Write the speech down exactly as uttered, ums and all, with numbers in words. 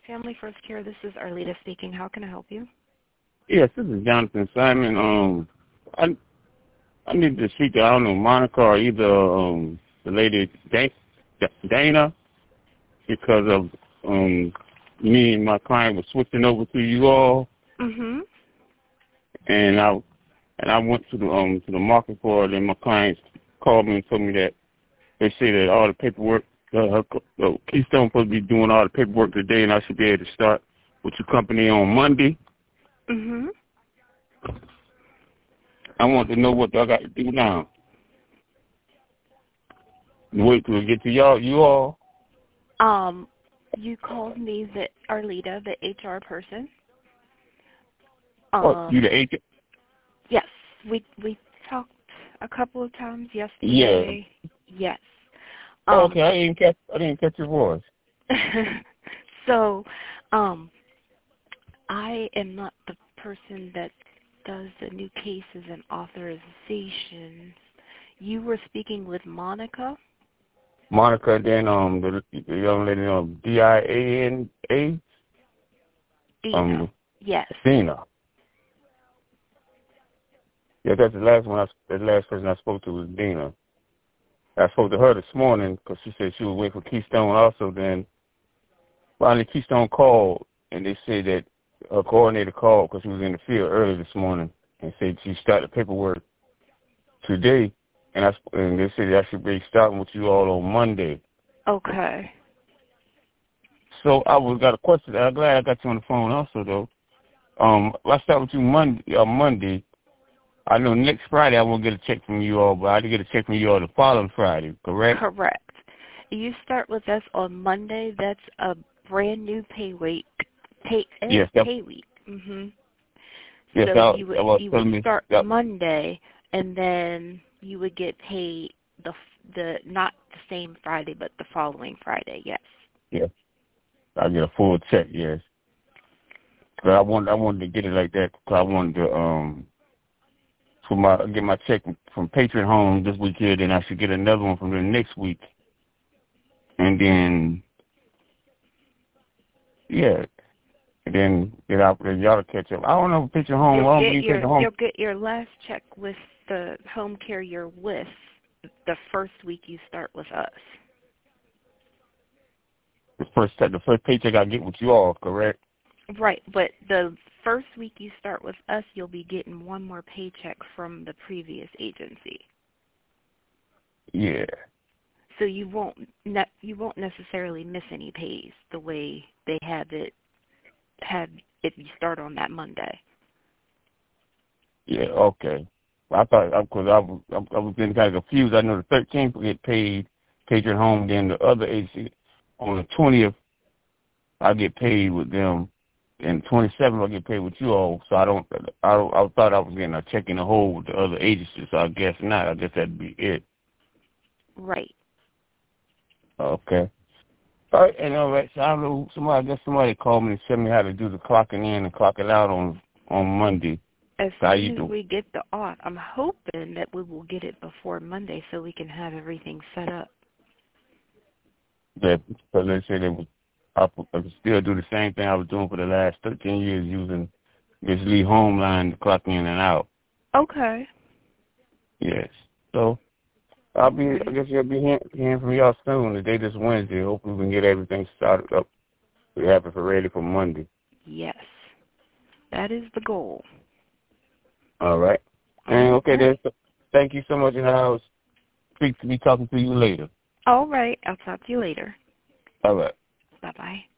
Family First Care, this is Arlita speaking. How can I help you? Yes, this is Jonathan Simon. Um, I I need to speak to, I don't know, Monica or either um the lady Dan- Dana, because of um me and my client was switching over to you all, Mm-hmm. and I and I went to the um to the market for it, and my clients called me and told me that they say that all the paperwork, uh, uh, Keystone supposed to be doing all the paperwork today, and I should be able to start with your company on Monday. Mm-hmm. I want to know what I got to do now. Wait till we get to y'all, you all. Um, you called me, the Arlita, the H R person. Oh, you Um, the agent? yes, we we talked a couple of times Yeah. yesterday. Yes. Oh, Um, okay, I didn't catch. I didn't catch your voice. so, um, I am not the person that does the new cases and authorizations. You were speaking with Monica? Monica, then um the, the young lady, um D I A N A, Dina. um Yes. Dina. Yeah, that's the last one. I, the last person I spoke to was Dina. I spoke to her this morning because she said she was waiting for Keystone. Also, then finally Keystone called and they said that her coordinator called because she was in the field early this morning and said she started paperwork today, and I and they said I should be starting with you all on Monday. Okay. So I was got a question. I'm glad I got you on the phone also though. Um, I start with you Monday. Uh, Monday. I know next Friday I won't get a check from you all, but I did get a check from you all the following Friday. Correct? Correct. You start with us on Monday. That's a brand new pay week. Pay eh, Yes. That, pay week. Mhm. yes. So I, you would I was you would telling me. start That, Monday, and then you would get paid the the not the same Friday, but the following Friday. Yes. yes. I get a full check. Yes. But I wanted I wanted to get it like that because I wanted to um for my get my check from Patriot Home this week here. Then I should get another one from the next week, and then yeah. And then get out there, y'all to catch up. I don't know if Picture Home, You'll I don't get believe your Picture Home. you'll get your last check with the home care you're with the first week you start with us. The first the first paycheck I get with you all, correct? Right, but the first week you start with us, you'll be getting one more paycheck from the previous agency. Yeah. So you won't ne- you won't necessarily miss any pays the way they have it had if you start on that Monday. Yeah, okay. I thought, because I was, I was getting kind of confused. I know the thirteenth will get paid, Patriot Home, then the other agency, on the twentieth, I get paid with them, and twenty-seventh I get paid with you all, so I don't, I, don't, I thought I was getting a check in the hole with the other agencies, so I guess not. I guess that'd be it. Right. Okay. All right, and all right, so I don't know, somebody, I guess somebody called me and tell me how to do the clocking in and clocking out on, on Monday. As How soon you as do? we get the auth, I'm hoping that we will get it before Monday so we can have everything set up. That because they said they would, I could still do the same thing I was doing for the last thirteen years using this Lee Home line to clock in and out. Okay. Yes. So I'll be, Right. I guess you'll be hearing, hearing from y'all soon. The date is Wednesday. Hopefully we can get everything started up. We have it for ready for Monday. Yes. That is the goal. All right. And All okay, right. then. So thank you so much, and I'll speak to be talking to you later. All right. I'll talk to you later. All right. Bye-bye.